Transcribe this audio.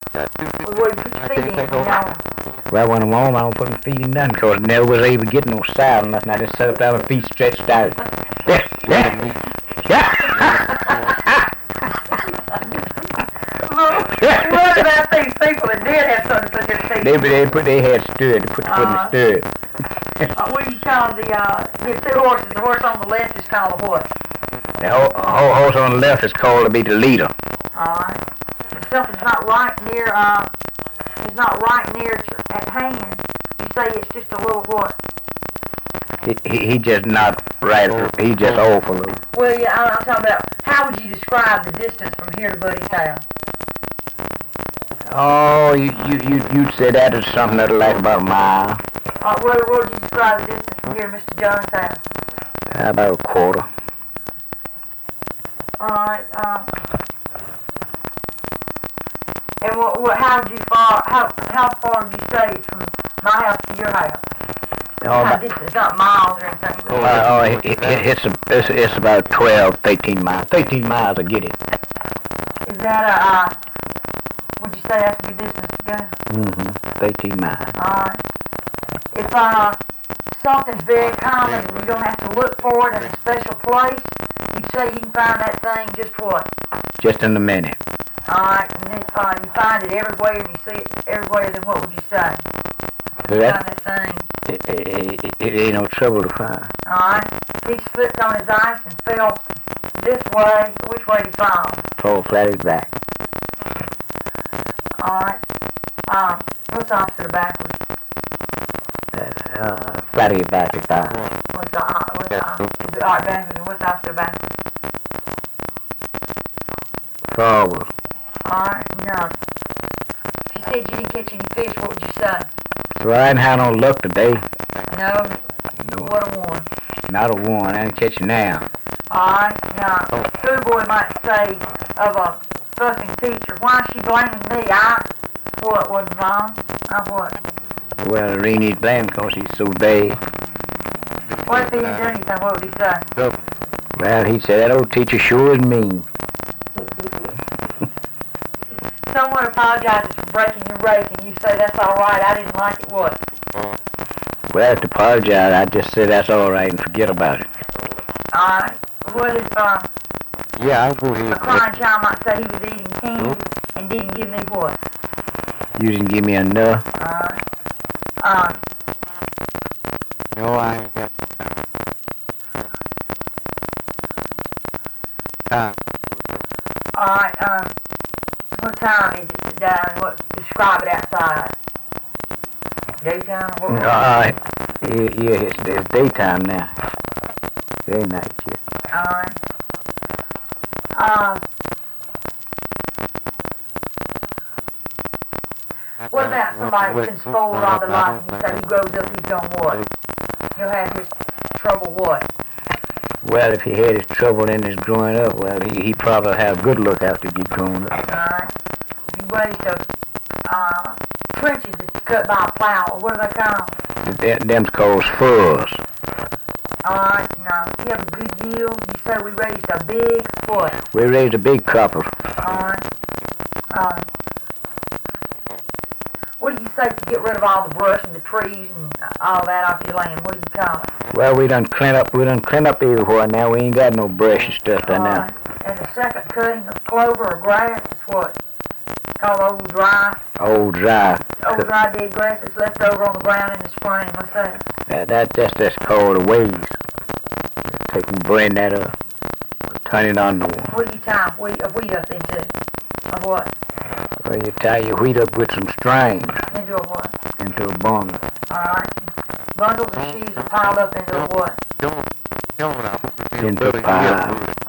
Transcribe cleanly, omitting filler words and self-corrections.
Where you put your feet in, you know. Well, when I'm home, I don't put my feet in nothing, 'cause I never was able to get no sound or nothing. I just set up there with my feet stretched out. Yeah, yeah, yeah. What about these people that did have something to put their feet in? They had stirred. They put the foot in the stirrup. What do you call the two horses? The horse on the left is called a what? The horse on the left is called to be the leader. Alright. If something's not right near, at hand, you say it's just a little what? He just not right. He just off a little. Well, yeah, I'm talking about, how would you describe the distance from here to Buddy's house? Oh, you'd say that is something that'll like about a mile. What would you describe the distance from here to Mr. Jones' house? About a quarter. Alright, and how far would you say it's from my house to your house? It's not miles or anything. It's about 12, 13 miles. 13 miles to get it. Is that would you say that's a good distance to go? 13 miles. Alright. If something's very common and you don't have to look for it in a special place, you'd say you can find that thing just what? Just in a minute. Alright, and if you find it everywhere and you see it everywhere, then what would you say? You find that thing. It ain't no trouble to find. Alright. He slipped on his ice and fell this way. Which way did he fall? Fall flat his back. Alright. What's opposite of backwards? Flat of your back is fine. What's backwards and what's opposite of backwards? Forward. Alright, no. If you said you didn't catch any fish, what would you say? So I ain't had no luck today. No? What a one. Not a one. I ain't catching now. Alright, now, schoolboy might say of a fussing teacher, why is she blaming me? What wasn't wrong? What? Well, I really need to blame because he's so bad. What if he didn't do anything? What would he say? Well, he said that old teacher sure is mean. Someone apologizes for breaking your rake and you say that's alright, I didn't like it, what? Well, to apologize, I just say that's alright and forget about it. Alright. What if, Yeah, I'll go ahead. a crying child might say he was eating candy and didn't give me what? You didn't give me enough. No, I ain't got time. Alright, what time is it today and describe it outside? Daytime? What? Yeah, it's daytime now. It ain't night yet. Alright. What about somebody that's been spoiled all their life and you say he grows up, he's done what? He'll have his trouble what? Well, if he had his trouble in his growing up, well, he probably have good luck after he get grown up. Alright. If you raised trenches that's cut by a plow, what are they called? Them's called furrows. Alright, now, if you have a good yield, you say we raised a big what? We raised a big couple. Alright. What do you say to get rid of all the brush and the trees and all that off your land? What do you call it? Well, we done clean up everywhere now. We ain't got no brush and stuff there now. And the second cutting of clover or grass is what? Called old dry. Old dry. Old dry dead grass that's left over on the ground in the spring. What's that? That's called a waze. Take and burn that up. Turn it on the one. What do you tie wheat up into? Of what? Well, you tie your wheat up with some string. Into a what? Into a bundle. Alright. Bundles of sheaves are piled up into a what? Into a pile.